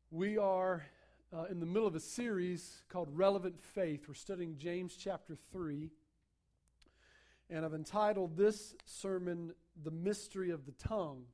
We are in the middle of a series called Relevant Faith. We're studying James chapter 3. And I've entitled this sermon, The Mystery of the Tongue.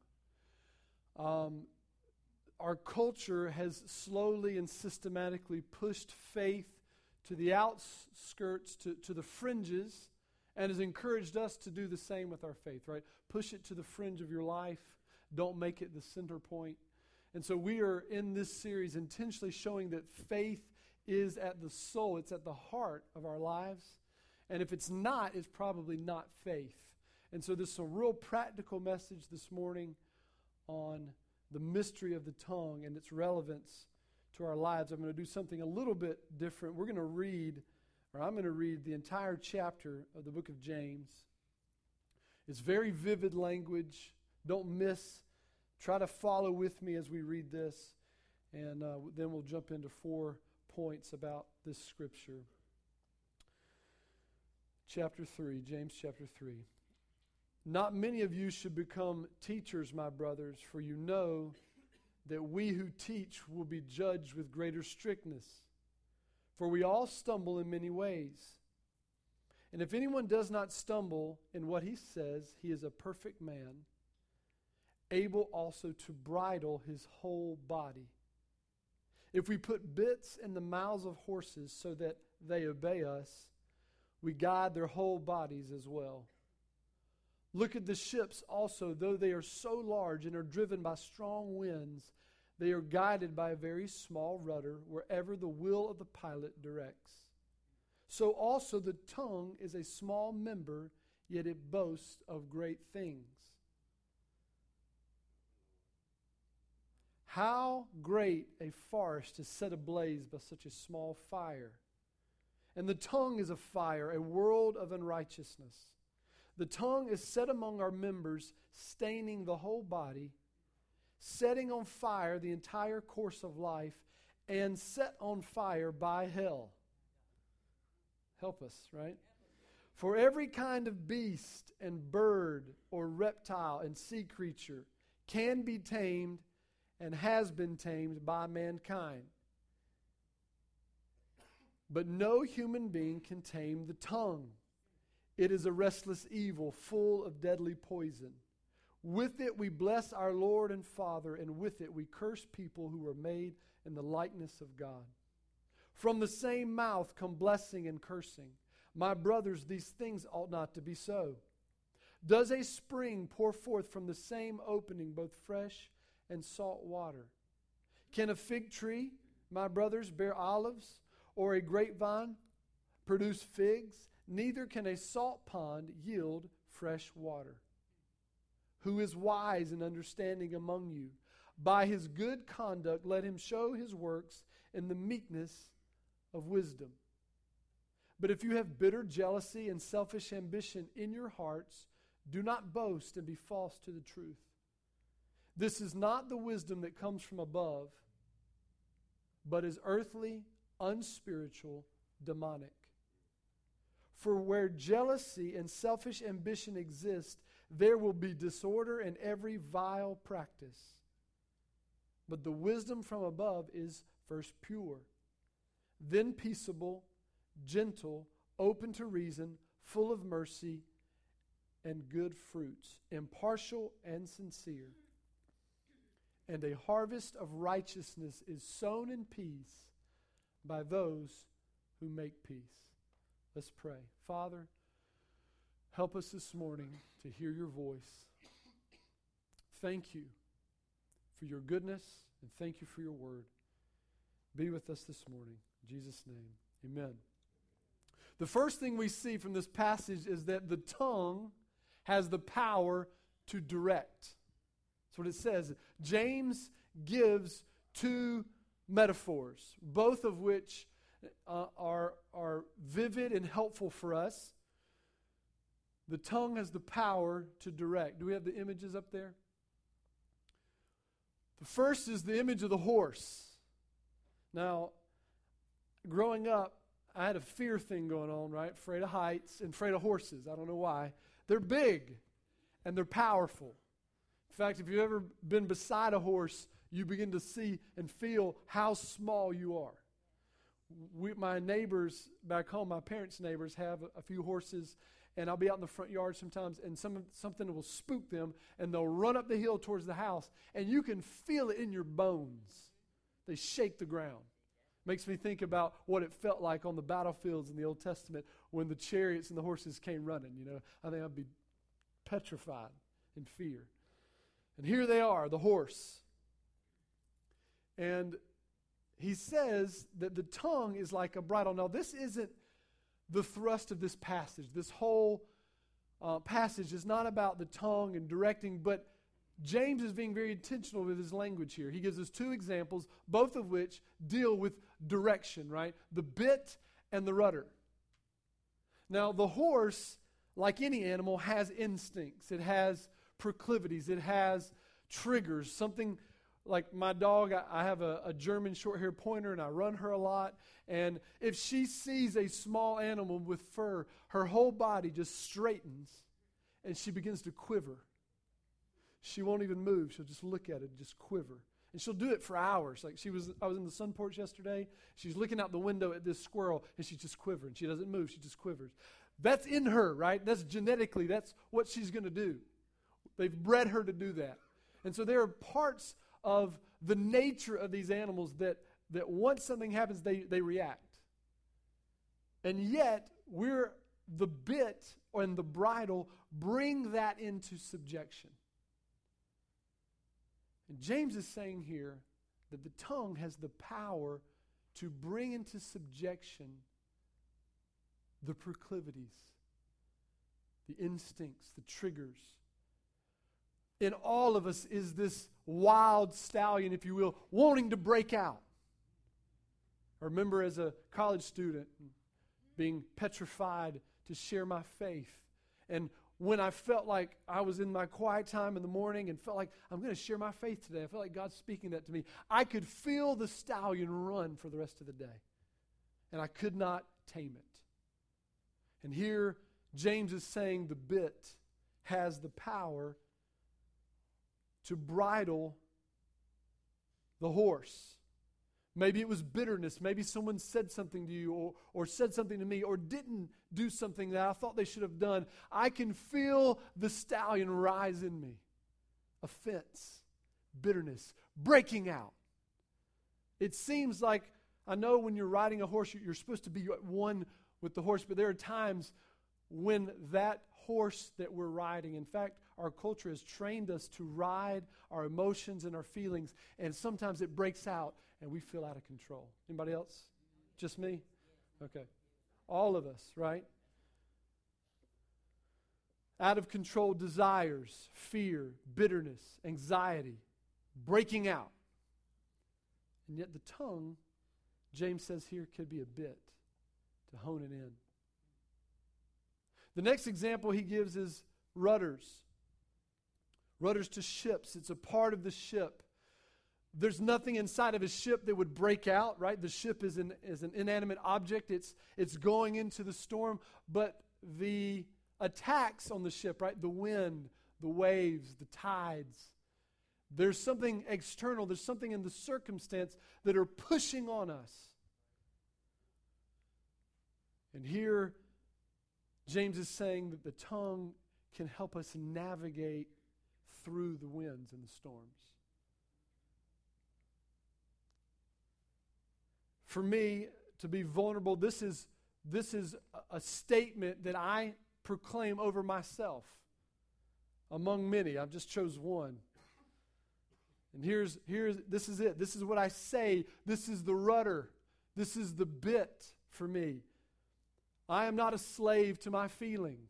Our culture has slowly and systematically pushed faith to the outskirts, to the fringes, and has encouraged us to do the same with our faith, right? Push it to the fringe of your life. Don't make it the center point. And so we are in this series intentionally showing that faith is at the soul, it's at the heart of our lives. And if it's not, it's probably not faith. And so this is a real practical message this morning on the mystery of the tongue and its relevance to our lives. I'm going to do something a little bit different. I'm going to read the entire chapter of the book of James. It's very vivid language. Don't miss. Try to follow with me as we read this, and then we'll jump into 4 points about this scripture. Chapter 3, James chapter 3. Not many of you should become teachers, my brothers, for you know that we who teach will be judged with greater strictness. For we all stumble in many ways. And if anyone does not stumble in what he says, he is a perfect man, able also to bridle his whole body. If we put bits in the mouths of horses so that they obey us, we guide their whole bodies as well. Look at the ships also, though they are so large and are driven by strong winds, they are guided by a very small rudder wherever the will of the pilot directs. So also the tongue is a small member, yet it boasts of great things. How great a forest is set ablaze by such a small fire. And the tongue is a fire, a world of unrighteousness. The tongue is set among our members, staining the whole body, setting on fire the entire course of life, and set on fire by hell. Help us, right? For every kind of beast and bird or reptile and sea creature can be tamed and has been tamed by mankind. But no human being can tame the tongue. It is a restless evil, full of deadly poison. With it we bless our Lord and Father, and with it we curse people who were made in the likeness of God. From the same mouth come blessing and cursing. My brothers, these things ought not to be so. Does a spring pour forth from the same opening both fresh and salt water? Can a fig tree, my brothers, bear olives, or a grapevine produce figs? Neither can a salt pond yield fresh water. Who is wise and understanding among you? By his good conduct let him show his works in the meekness of wisdom. But if you have bitter jealousy and selfish ambition in your hearts, do not boast and be false to the truth. This is not the wisdom that comes from above, but is earthly, unspiritual, demonic. For where jealousy and selfish ambition exist, there will be disorder and every vile practice. But the wisdom from above is first pure, then peaceable, gentle, open to reason, full of mercy and good fruits, impartial and sincere. And a harvest of righteousness is sown in peace by those who make peace. Let's pray. Father, help us this morning to hear your voice. Thank you for your goodness and thank you for your word. Be with us this morning. In Jesus' name, amen. The first thing we see from this passage is that the tongue has the power to direct. That's what it says. James gives 2 metaphors, both of which are vivid and helpful for us. The tongue has the power to direct. Do we have the images up there? The first is the image of the horse. Now, growing up, I had a fear thing going on, right? Afraid of heights and afraid of horses. I don't know why. They're big and they're powerful. In fact, if you've ever been beside a horse, you begin to see and feel how small you are. My neighbors back home, my parents' neighbors, have a few horses, and I'll be out in the front yard sometimes, and something will spook them, and they'll run up the hill towards the house, and you can feel it in your bones. They shake the ground. Makes me think about what it felt like on the battlefields in the Old Testament when the chariots and the horses came running. I think I'd be petrified in fear. And here they are, the horse. And he says that the tongue is like a bridle. Now, this isn't the thrust of this passage. This whole passage is not about the tongue and directing, but James is being very intentional with his language here. He gives us two examples, both of which deal with direction, right? The bit and the rudder. Now, the horse, like any animal, has instincts. It has proclivities. It has triggers. Something like my dog, I have a German short-haired pointer, and I run her a lot. And if she sees a small animal with fur, her whole body just straightens, and she begins to quiver. She won't even move. She'll just look at it and just quiver. And she'll do it for hours. Like I was in the sun porch yesterday. She's looking out the window at this squirrel, and she's just quivering. She doesn't move. She just quivers. That's in her, right? That's genetically. That's what she's going to do. They've bred her to do that. And so there are parts of the nature of these animals that once something happens, they react. And yet, the bit and the bridle bring that into subjection. And James is saying here that the tongue has the power to bring into subjection the proclivities, the instincts, the triggers. In all of us is this wild stallion, if you will, wanting to break out. I remember as a college student being petrified to share my faith. And when I felt like I was in my quiet time in the morning and felt like I'm going to share my faith today, I felt like God's speaking that to me. I could feel the stallion run for the rest of the day. And I could not tame it. And here James is saying the bit has the power to bridle the horse. Maybe it was bitterness. Maybe someone said something to you or said something to me or didn't do something that I thought they should have done. I can feel the stallion rise in me. Offense, bitterness, breaking out. It seems like, I know when you're riding a horse, you're supposed to be at one with the horse, but there are times when that horse that we're riding, in fact, our culture has trained us to ride our emotions and our feelings, and sometimes it breaks out and we feel out of control. Anybody else? Just me? Okay. All of us, right? Out of control desires, fear, bitterness, anxiety, breaking out. And yet the tongue, James says here, could be a bit to hone it in. The next example he gives is rudders. Rudders to ships. It's a part of the ship. There's nothing inside of a ship that would break out, right? The ship is an inanimate object. It's going into the storm. But the attacks on the ship, right? The wind, the waves, the tides. There's something external. There's something in the circumstance that are pushing on us. And here, James is saying that the tongue can help us navigate through the winds and the storms. For me, to be vulnerable, this is a statement that I proclaim over myself among many. I've just chose one. And this is it. This is what I say. This is the rudder. This is the bit for me. I am not a slave to my feelings.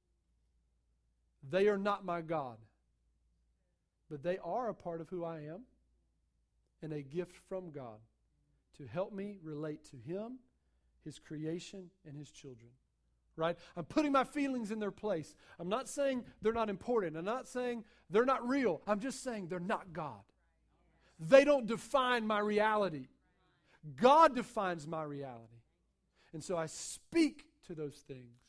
They are not my God. But they are a part of who I am and a gift from God to help me relate to Him, His creation, and His children. Right? I'm putting my feelings in their place. I'm not saying they're not important. I'm not saying they're not real. I'm just saying they're not God. They don't define my reality. God defines my reality. And so I speak to those things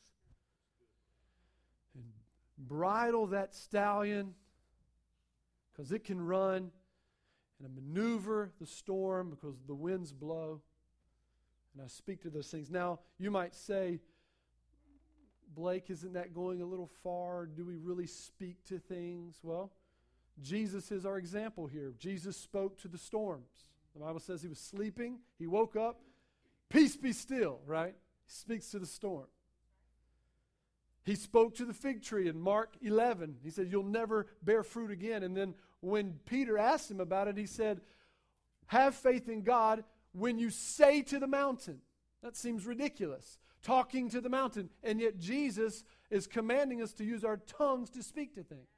and bridle that stallion because it can run. and I maneuver the storm because the winds blow, and I speak to those things. Now, you might say, Blake, isn't that going a little far? Do we really speak to things? Well, Jesus is our example here. Jesus spoke to the storms. The Bible says he was sleeping. He woke up. Peace be still, right? He speaks to the storm. He spoke to the fig tree in Mark 11. He said, you'll never bear fruit again. And then when Peter asked him about it, he said, have faith in God when you say to the mountain. That seems ridiculous, talking to the mountain. And yet Jesus is commanding us to use our tongues to speak to things.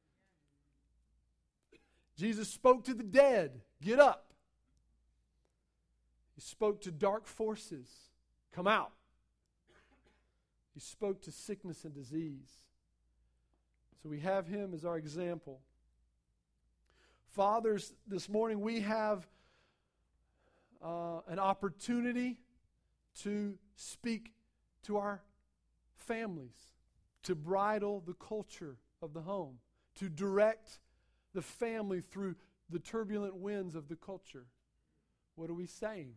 Jesus spoke to the dead, get up. He spoke to dark forces, come out. He spoke to sickness and disease. So we have him as our example. Fathers, this morning we have an opportunity to speak to our families, to bridle the culture of the home, to direct the family through the turbulent winds of the culture. What are we saying?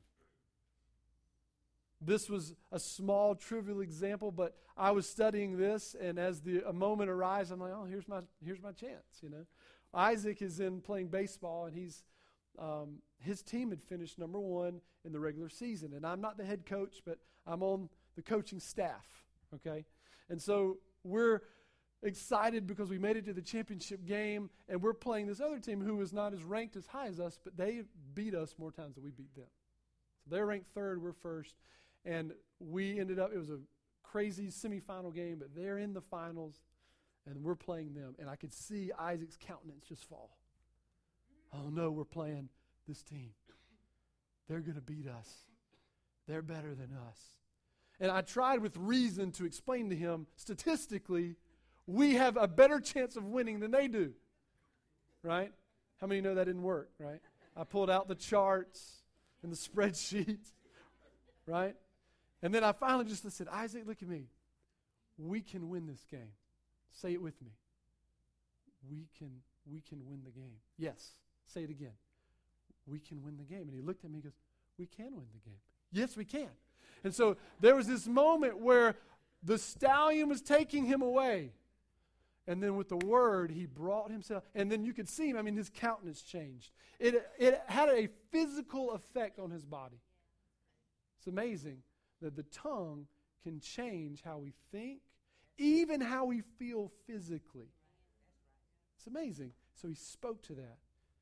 This was a small, trivial example, but I was studying this, and as a moment arrives, I'm like, oh, here's my chance, you know. Isaac is in playing baseball, and his team had finished number 1 in the regular season. And I'm not the head coach, but I'm on the coaching staff, okay? And so we're excited because we made it to the championship game, and we're playing this other team who is not as ranked as high as us, but they beat us more times than we beat them. So they're ranked 3rd, we're 1st. And we ended up, it was a crazy semifinal game, but they're in the finals, and we're playing them. And I could see Isaac's countenance just fall. Oh, no, we're playing this team. They're going to beat us. They're better than us. And I tried with reason to explain to him, statistically, we have a better chance of winning than they do. Right? How many know that didn't work, right? I pulled out the charts and the spreadsheets, right? And then I finally just said, Isaac, look at me. We can win this game. Say it with me. We can win the game. Yes. Say it again. We can win the game. And he looked at me and goes, we can win the game. Yes, we can. And so there was this moment where the stallion was taking him away. And then with the word, he brought himself. And then you could see him. I mean, his countenance changed. It had a physical effect on his body. It's amazing that the tongue can change how we think, even how we feel physically. It's amazing. So he spoke to that.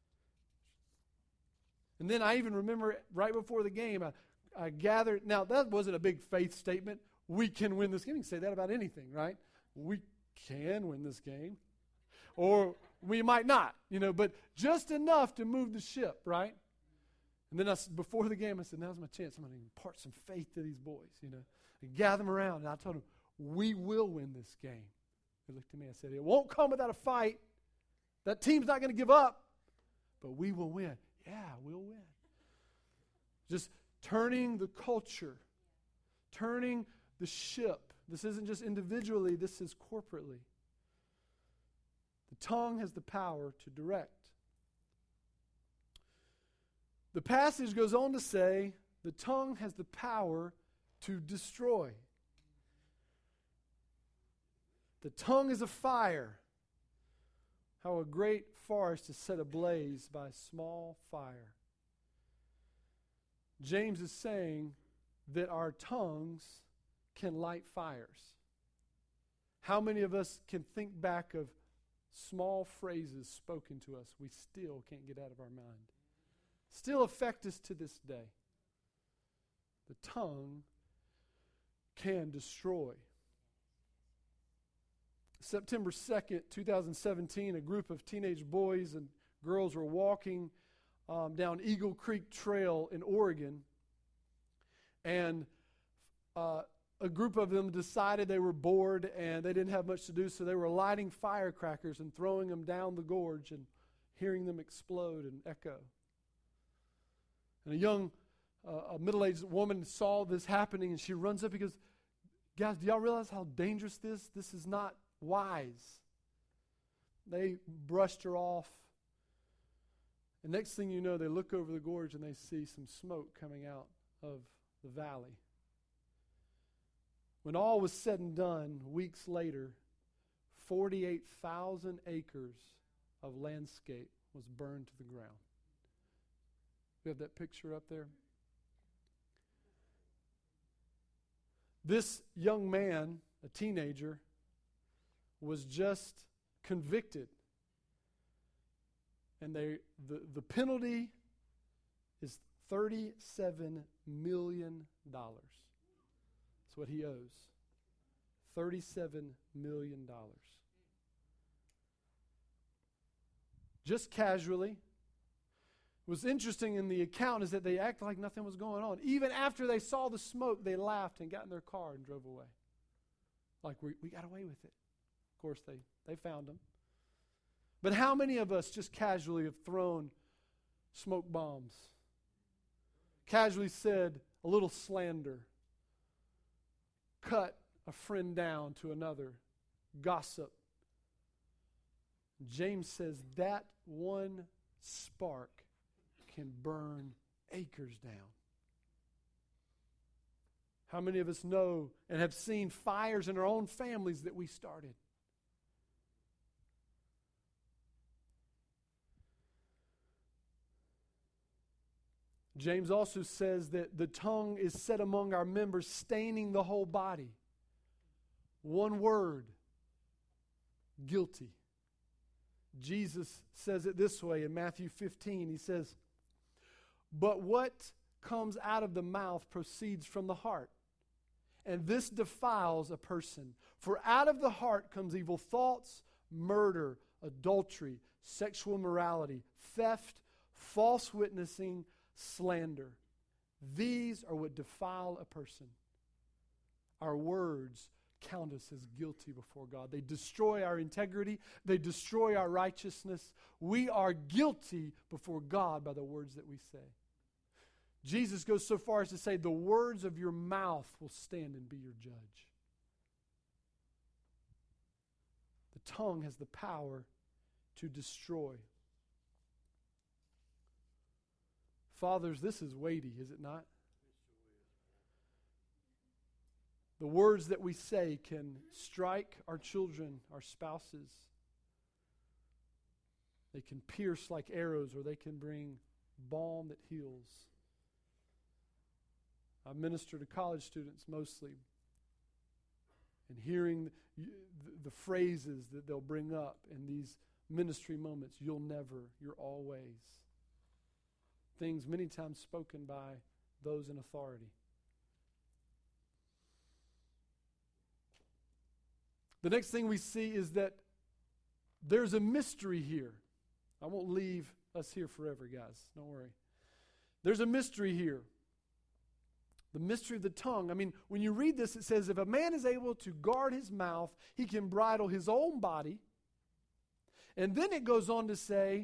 And then I even remember right before the game, I gathered. Now, that wasn't a big faith statement. We can win this game. You can say that about anything, right? We can win this game. Or we might not, but just enough to move the ship, right? And then before the game, I said, now's my chance. I'm going to impart some faith to these boys, and gather them around. And I told them, we will win this game. They looked at me and said, it won't come without a fight. That team's not going to give up, but we will win. Yeah, we'll win. Just turning the culture, turning the ship. This isn't just individually, this is corporately. The tongue has the power to direct. The passage goes on to say, the tongue has the power to destroy. The tongue is a fire. How a great forest is set ablaze by a small fire. James is saying that our tongues can light fires. How many of us can think back of small phrases spoken to us we still can't get out of our mind? Still affect us to this day. The tongue can destroy. September 2nd, 2017, a group of teenage boys and girls were walking down Eagle Creek Trail in Oregon, and a group of them decided they were bored and they didn't have much to do, so they were lighting firecrackers and throwing them down the gorge and hearing them explode and echo. And a young, a middle-aged woman saw this happening, and she runs up and goes, guys, do y'all realize how dangerous this is not wise. They brushed her off. And next thing you know, they look over the gorge and they see some smoke coming out of the valley. When all was said and done, weeks later, 48,000 acres of landscape was burned to the ground. We have that picture up there. This young man, a teenager, was just convicted. And the penalty is $37 million. That's what he owes. $37 million. Just casually. What's interesting in the account is that they acted like nothing was going on. Even after they saw the smoke, they laughed and got in their car and drove away. Like, we got away with it. Of course, they found them. But how many of us just casually have thrown smoke bombs? Casually said a little slander. Cut a friend down to another. Gossip. James says that one spark can burn acres down. How many of us know and have seen fires in our own families that we started? James also says that the tongue is set among our members, staining the whole body. One word, guilty. Jesus says it this way in Matthew 15. He says, "But what comes out of the mouth proceeds from the heart, and this defiles a person. For out of the heart comes evil thoughts, murder, adultery, sexual immorality, theft, false witnessing, slander. These are what defile a person." Our words count us as guilty before God. They destroy our integrity. They destroy our righteousness. We are guilty before God by the words that we say. Jesus goes so far as to say, the words of your mouth will stand and be your judge. The tongue has the power to destroy. Fathers, this is weighty, is it not? The words that we say can strike our children, our spouses. They can pierce like arrows, or they can bring balm that heals. I minister to college students mostly, and hearing the phrases that they'll bring up in these ministry moments. You'll never, you're always. Things many times spoken by those in authority. The next thing we see is that there's a mystery here. I won't leave us here forever, guys. Don't worry. There's a mystery here. The mystery of the tongue. I mean, when you read this, it says, if a man is able to guard his mouth, he can bridle his own body. And then it goes on to say,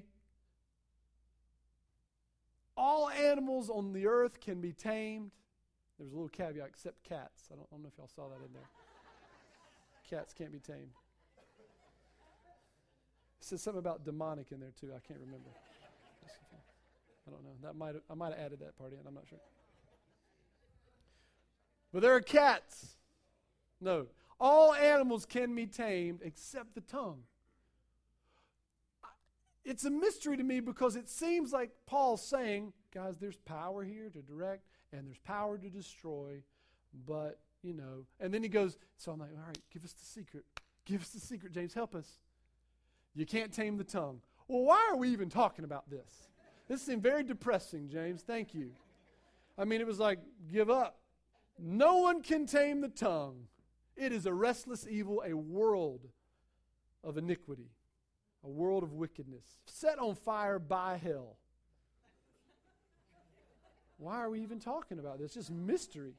all animals on the earth can be tamed. There's a little caveat, except cats. I don't know if y'all saw that in there. Cats can't be tamed. It says something about demonic in there too. I can't remember. I don't know. I might have added that part in. I'm not sure. But there are cats. No. All animals can be tamed except the tongue. It's a mystery to me because it seems like Paul's saying, guys, there's power here to direct and there's power to destroy, but, you know. And then he goes, so I'm like, all right, give us the secret. Give us the secret, James. Help us. You can't tame the tongue. Well, why are we even talking about this? This seemed very depressing, James. Thank you. I mean, it was like, give up. No one can tame the tongue. It is a restless evil, a world of iniquity, a world of wickedness, set on fire by hell. Why are we even talking about this? It's just mystery.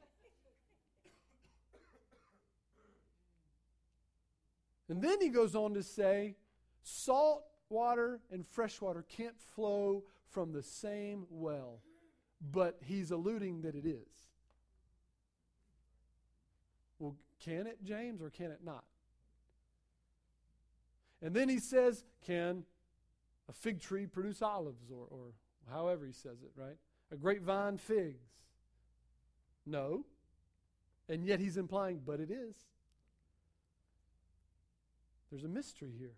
And then he goes on to say, salt water and fresh water can't flow from the same well, but he's alluding that it is. Well, can it, James, or can it not? And then he says, can a fig tree produce olives, or however he says it, right? A grapevine, figs. No. And yet he's implying, but it is. There's a mystery here.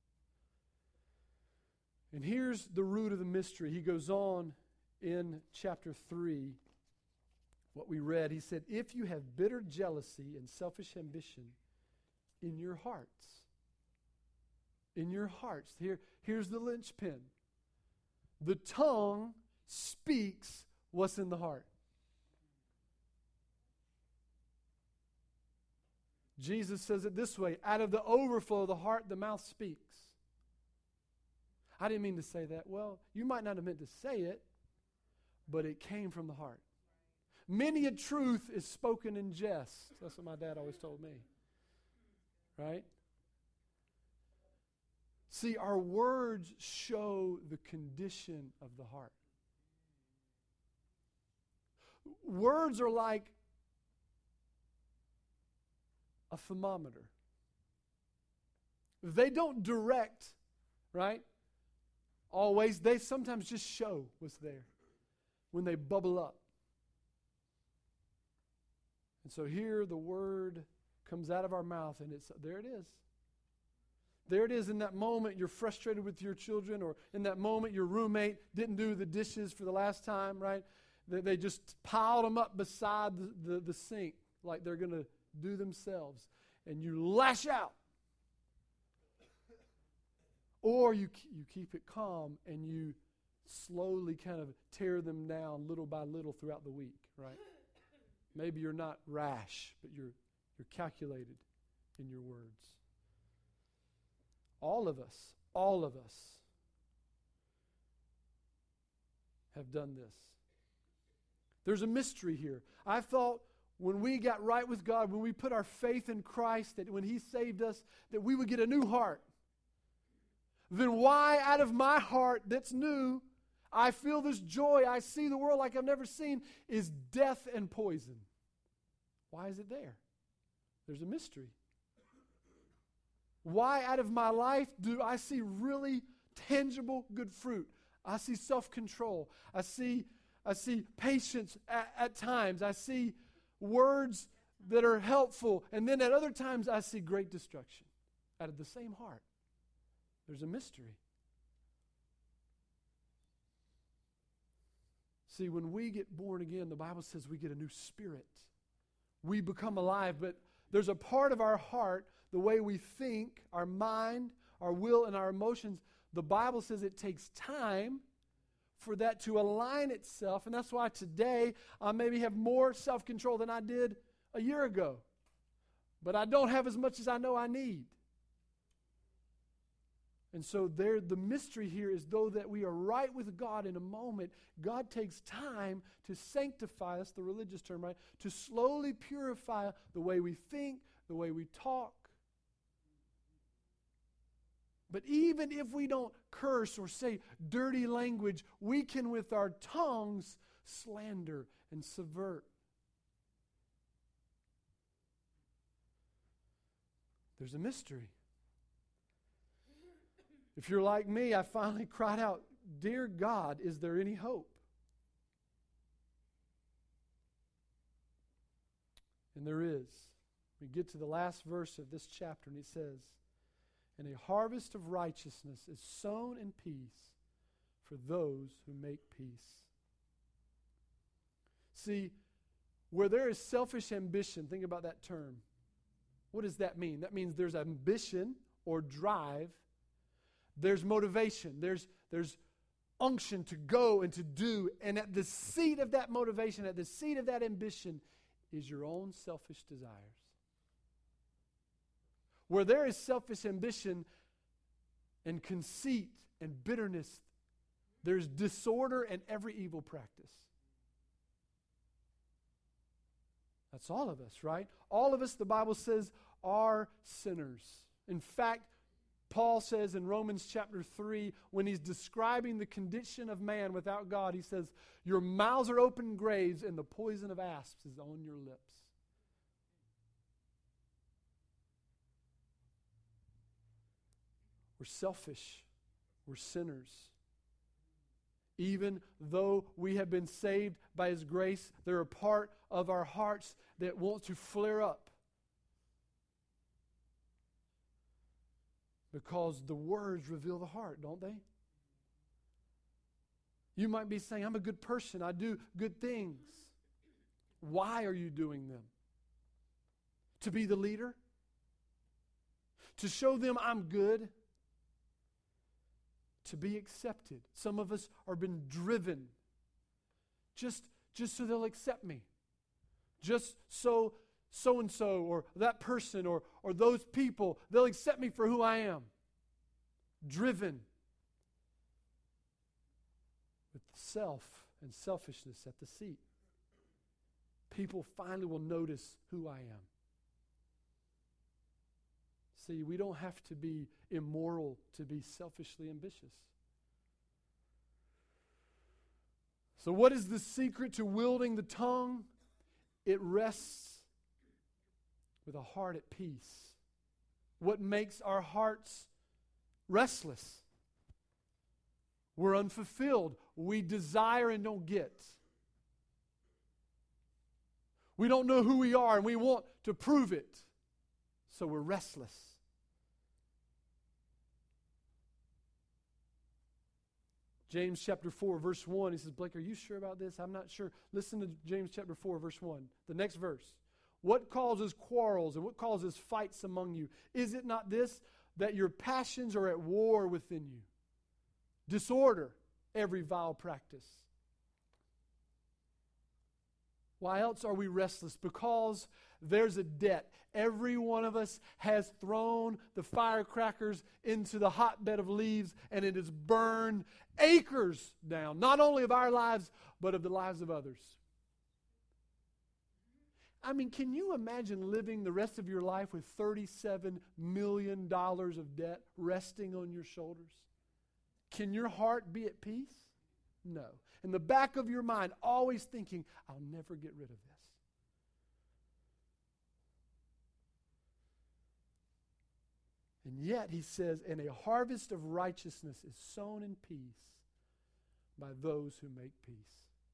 And here's the root of the mystery. He goes on in chapter 3, what we read. He said, if you have bitter jealousy and selfish ambition in your hearts, here's the linchpin. The tongue speaks what's in the heart. Jesus says it this way, out of the overflow of the heart, the mouth speaks. I didn't mean to say that. Well, you might not have meant to say it, but it came from the heart. Many a truth is spoken in jest. That's what my dad always told me. Right? See, our words show the condition of the heart. Words are like a thermometer. They don't direct, right? Always. They sometimes just show what's there when they bubble up. And so here the word comes out of our mouth, and there it is. There it is. In that moment you're frustrated with your children, or in that moment your roommate didn't do the dishes for the last time, right? They just piled them up beside the sink like they're going to do themselves. And you lash out. Or you keep it calm and you slowly kind of tear them down little by little throughout the week, right? Maybe you're not rash, but you're calculated in your words. All of us have done this. There's a mystery here. I thought when we got right with God, when we put our faith in Christ, that when He saved us, that we would get a new heart. Then why out of my heart that's new, I feel this joy, I see the world like I've never seen, is death and poison? Why is it there? There's a mystery. Why out of my life do I see really tangible good fruit? I see self-control. I see patience at times. I see words that are helpful. And then at other times I see great destruction out of the same heart. There's a mystery. See, when we get born again, the Bible says we get a new spirit. We become alive, but there's a part of our heart, the way we think, our mind, our will, and our emotions, the Bible says it takes time for that to align itself. And that's why today I maybe have more self-control than I did a year ago. But I don't have as much as I know I need. And so the mystery here is, though that we are right with God in a moment, God takes time to sanctify us, the religious term, right? To slowly purify the way we think, the way we talk. But even if we don't curse or say dirty language, we can with our tongues slander and subvert. There's a mystery. If you're like me, I finally cried out, "Dear God, is there any hope?" And there is. We get to the last verse of this chapter, and it says, "And a harvest of righteousness is sown in peace for those who make peace." See, where there is selfish ambition, think about that term. What does that mean? That means there's ambition or drive. There's motivation. There's unction to go and to do. And at the seat of that motivation, at the seat of that ambition, is your own selfish desires. Where there is selfish ambition and conceit and bitterness, there's disorder and every evil practice. That's all of us, right? All of us, the Bible says, are sinners. In fact, Paul says in Romans chapter 3, when he's describing the condition of man without God, he says, "Your mouths are open graves, and the poison of asps is on your lips." We're selfish. We're sinners. Even though we have been saved by His grace, there are part of our hearts that want to flare up. Because the words reveal the heart, don't they? You might be saying, I'm a good person. I do good things. Why are you doing them? To be the leader? To show them I'm good? To be accepted? Some of us are been driven just so they'll accept me. Just so-and-so or that person or those people, they'll accept me for who I am. Driven with self and selfishness at the seat. People finally will notice who I am. See, we don't have to be immoral to be selfishly ambitious. So what is the secret to wielding the tongue? It rests with a heart at peace. What makes our hearts restless? We're unfulfilled. We desire and don't get. We don't know who we are and we want to prove it. So we're restless. James chapter 4, verse 1, he says, Blake, are you sure about this? I'm not sure. Listen to James chapter 4, verse 1. The next verse. What causes quarrels and what causes fights among you? Is it not this, that your passions are at war within you? Disorder, every vile practice. Why else are we restless? Because there's a debt. Every one of us has thrown the firecrackers into the hotbed of leaves, and it has burned acres down, not only of our lives, but of the lives of others. I mean, can you imagine living the rest of your life with $37 million of debt resting on your shoulders? Can your heart be at peace? No. In the back of your mind, always thinking, I'll never get rid of this. And yet, he says, and a harvest of righteousness is sown in peace by those who make peace.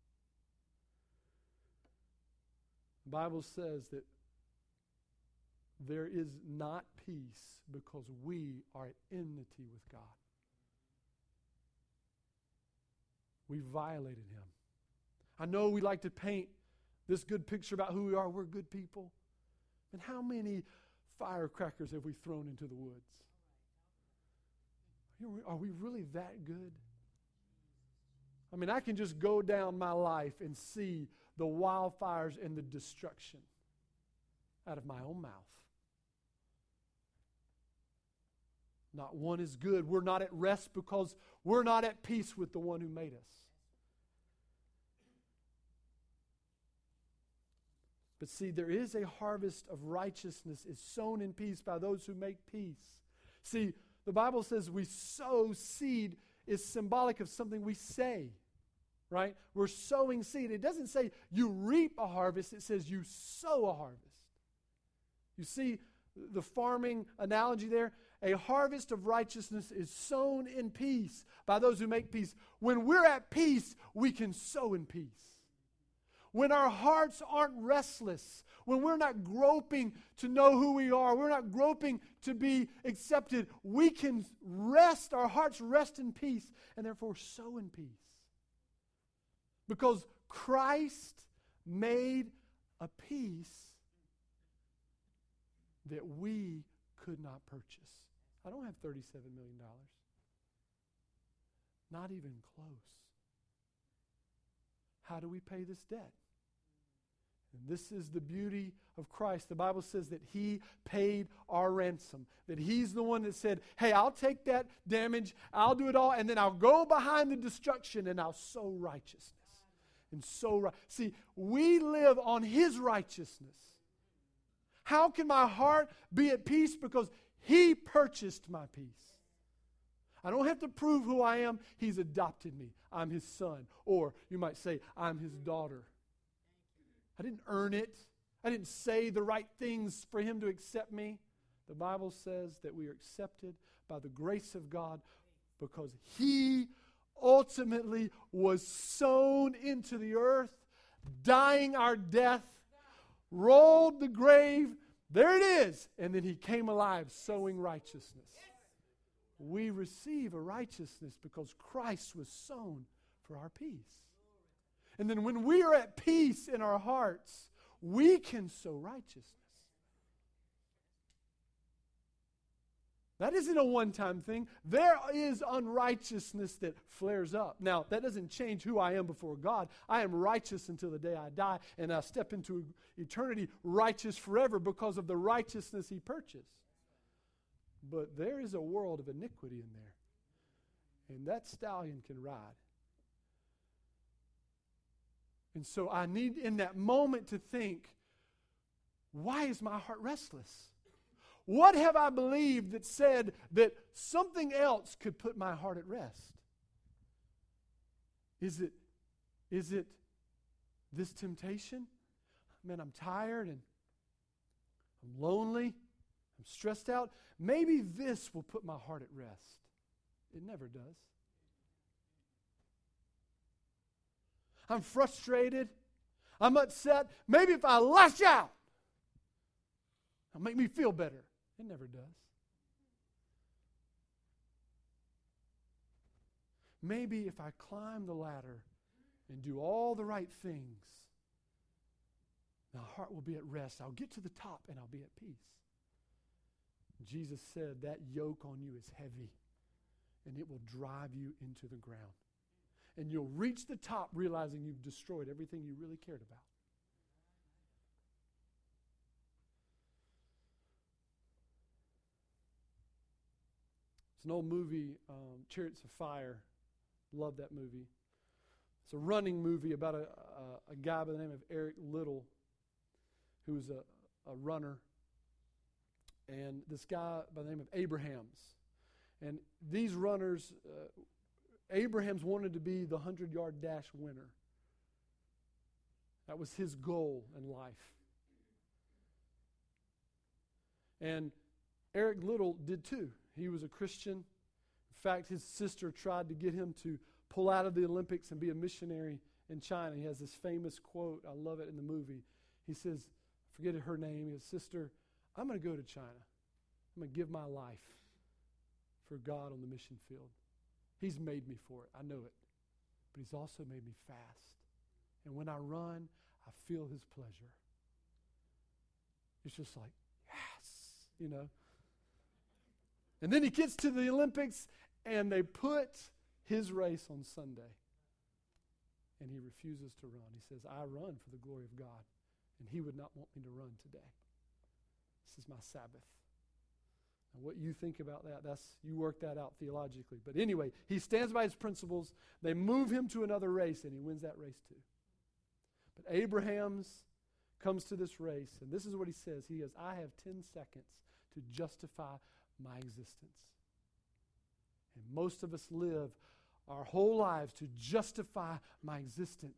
The Bible says that there is not peace because we are at enmity with God. We violated Him. I know we like to paint this good picture about who we are. We're good people. And how many firecrackers have we thrown into the woods? Are we really that good? I mean, I can just go down my life and see the wildfires and the destruction out of my own mouth. Not one is good. We're not at rest because we're not at peace with the one who made us. But see, there is a harvest of righteousness is sown in peace by those who make peace. See, the Bible says we sow seed is symbolic of something we say, right? We're sowing seed. It doesn't say you reap a harvest. It says you sow a harvest. You see the farming analogy there? A harvest of righteousness is sown in peace by those who make peace. When we're at peace, we can sow in peace. When our hearts aren't restless, when we're not groping to know who we are, we're not groping to be accepted, we can rest, our hearts rest in peace, and therefore sow in peace. Because Christ made a peace that we could not purchase. I don't have $37 million. Not even close. How do we pay this debt? And this is the beauty of Christ. The Bible says that He paid our ransom. That He's the one that said, hey, I'll take that damage, I'll do it all, and then I'll go behind the destruction and I'll sow righteousness. And see, we live on His righteousness. How can my heart be at peace? Because He purchased my peace. I don't have to prove who I am. He's adopted me. I'm His son. Or you might say, I'm His daughter. I didn't earn it. I didn't say the right things for Him to accept me. The Bible says that we are accepted by the grace of God because He ultimately was sown into the earth, dying our death, rolled the grave. There it is. And then He came alive, sowing righteousness. We receive a righteousness because Christ was sown for our peace. And then when we are at peace in our hearts, we can sow righteousness. That isn't a one-time thing. There is unrighteousness that flares up. Now, that doesn't change who I am before God. I am righteous until the day I die, and I step into eternity righteous forever because of the righteousness He purchased. But there is a world of iniquity in there, and that stallion can ride. And so I need in that moment to think, why is my heart restless? What have I believed that said that something else could put my heart at rest? Is it this temptation? Man, I'm tired and I'm lonely. I'm stressed out. Maybe this will put my heart at rest. It never does. I'm frustrated. I'm upset. Maybe if I lash out, it'll make me feel better. It never does. Maybe if I climb the ladder and do all the right things, my heart will be at rest. I'll get to the top and I'll be at peace. Jesus said that yoke on you is heavy and it will drive you into the ground. And you'll reach the top realizing you've destroyed everything you really cared about. It's an old movie, Chariots of Fire. Love that movie. It's a running movie about a guy by the name of Eric Liddell, who's a runner, and this guy by the name of Abrahams. And these runners, Abrahams wanted to be the 100-yard dash winner. That was his goal in life. And Eric Liddell did too. He was a Christian. In fact, his sister tried to get him to pull out of the Olympics and be a missionary in China. He has this famous quote. I love it in the movie. He says, I forget her name. His sister, I'm going to go to China. I'm going to give my life for God on the mission field. He's made me for it. I know it. But He's also made me fast. And when I run, I feel His pleasure. It's just like, yes, you know. And then he gets to the Olympics, and they put his race on Sunday. And he refuses to run. He says, I run for the glory of God. And He would not want me to run today. This is my Sabbath. And what you think about that, you work that out theologically. But anyway, he stands by his principles. They move him to another race, and he wins that race too. But Abrahams comes to this race, and this is what he says. He goes, I have 10 seconds to justify my existence. And most of us live our whole lives to justify my existence.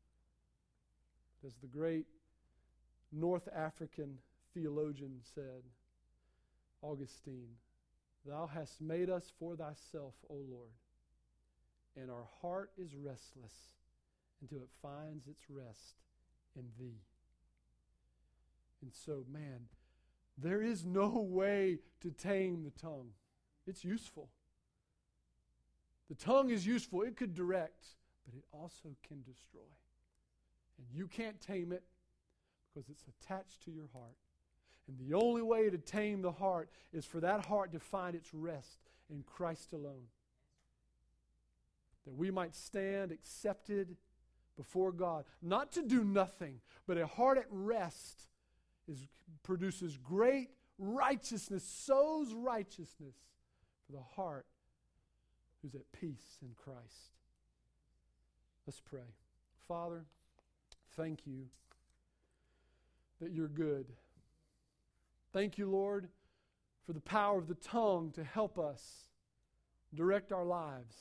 As the great North African theologian said, Augustine, Thou hast made us for Thyself, O Lord, and our heart is restless until it finds its rest in Thee. And so, man, there is no way to tame the tongue. It's useful. The tongue is useful. It could direct, but it also can destroy. And you can't tame it because it's attached to your heart. And the only way to tame the heart is for that heart to find its rest in Christ alone. That we might stand accepted before God, not to do nothing, but a heart at rest produces great righteousness, sows righteousness for the heart who's at peace in Christ. Let's pray. Father, thank You that You're good. Thank You, Lord, for the power of the tongue to help us direct our lives.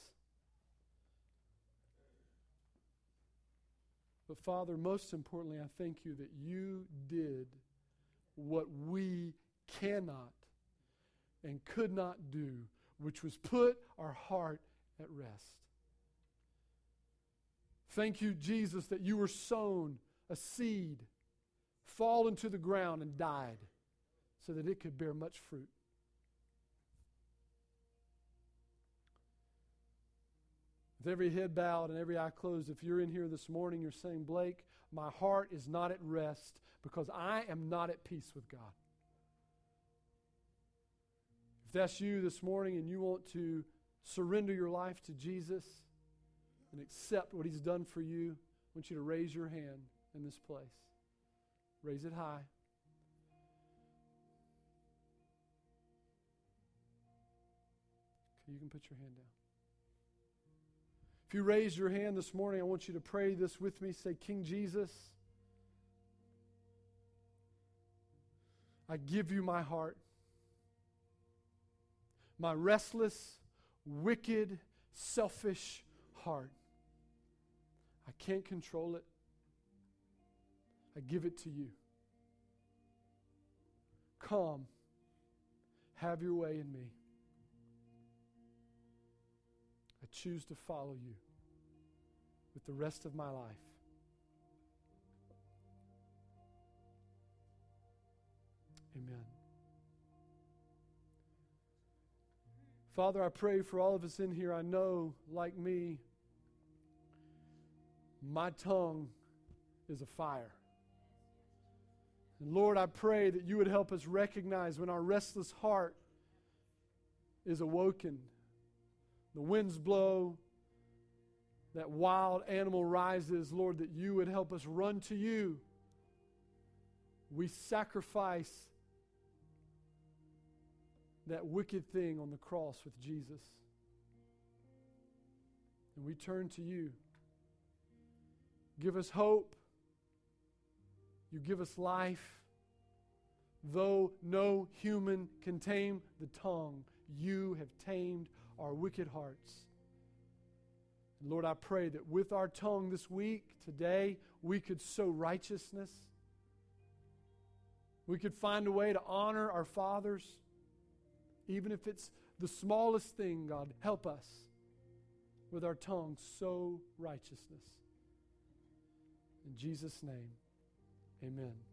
But Father, most importantly, I thank You that You did what we cannot and could not do which was put our heart at rest. Thank you, Jesus, that you were sown, a seed, fall into the ground and died so that it could bear much fruit. With every head bowed and every eye closed, if you're in here this morning, you're saying, Blake, my heart is not at rest because I am not at peace with God. If that's you this morning and you want to surrender your life to Jesus and accept what He's done for you, I want you to raise your hand in this place. Raise it high. Okay, you can put your hand down. If you raised your hand this morning, I want you to pray this with me. Say, King Jesus, I give you my heart. My restless, wicked, selfish heart. I can't control it. I give it to you. Come, have your way in me. I choose to follow you with the rest of my life. Amen. Father, I pray for all of us in here. I know, like me, my tongue is a fire. And Lord, I pray that you would help us recognize when our restless heart is awoken. The winds blow, that wild animal rises, Lord, that you would help us run to you. We sacrifice that wicked thing on the cross with Jesus. And we turn to you. Give us hope. You give us life. Though no human can tame the tongue, you have tamed our wicked hearts. And Lord, I pray that with our tongue this week, today, we could sow righteousness. We could find a way to honor our fathers. Even if it's the smallest thing, God, help us with our tongue sow righteousness. In Jesus' name, amen.